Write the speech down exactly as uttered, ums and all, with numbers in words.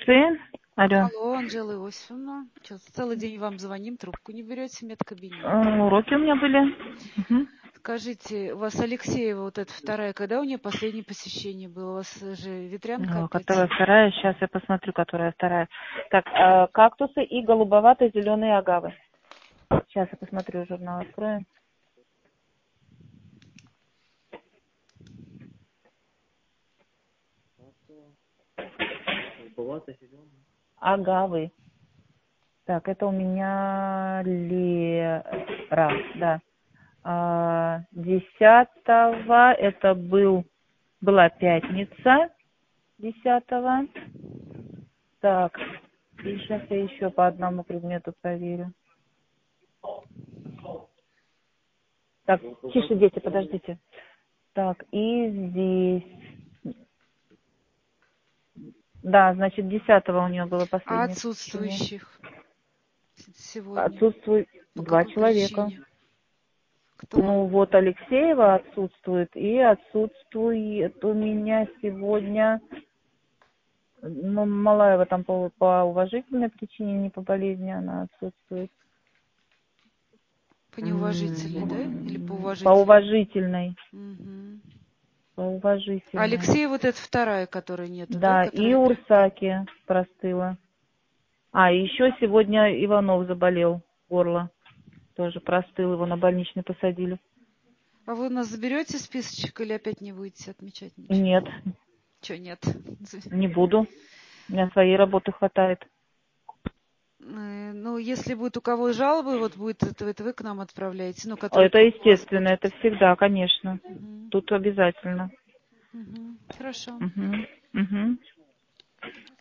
лекции. Алло. Алло, Анжела Иосифовна. Что, целый день вам звоним, трубку не берете, медкабинет. Уроки у меня были. Угу. Скажите, у вас Алексеева, вот эта вторая, когда у нее последнее посещение было? У вас же ветрянка О, опять? которая вторая, сейчас я посмотрю, которая вторая. Так, э, кактусы и голубовато-зеленые агавы. Сейчас я посмотрю, журнал открою. Агавы. Так, это у меня Лера, да. А, десятого, это был, была пятница, десятого. Так, и сейчас я еще по одному предмету проверю. Так, тише, дети, подождите. Так, и здесь. Да, значит, десятого у нее было А последнее посещение. отсутствующих сегодня? Отсутствует По два какой человека. причине? Кто? Ну, вот Алексеева отсутствует, и отсутствует у меня сегодня, ну, Малаева там по, по уважительной причине, не по болезни она отсутствует. По неуважительной, да? Или по По уважительной? уважительной. Угу. По уважительной. Алексеева вот эта вторая, которой нету, да? Да, Которая... и Урсаки простыла. А, еще сегодня Иванов заболел, горло. Тоже простыл, его на больничный посадили. А вы у нас заберете списочек или опять не будете отмечать ничего? Нет, Чего нет? не буду. У меня своей работы хватает. Ну, если будет у кого жалобы, вот будет это, это вы к нам отправляете, ну, О, которые это у вас естественно, будут. это всегда, конечно. Угу. Тут обязательно. Угу. Хорошо. Угу. Угу.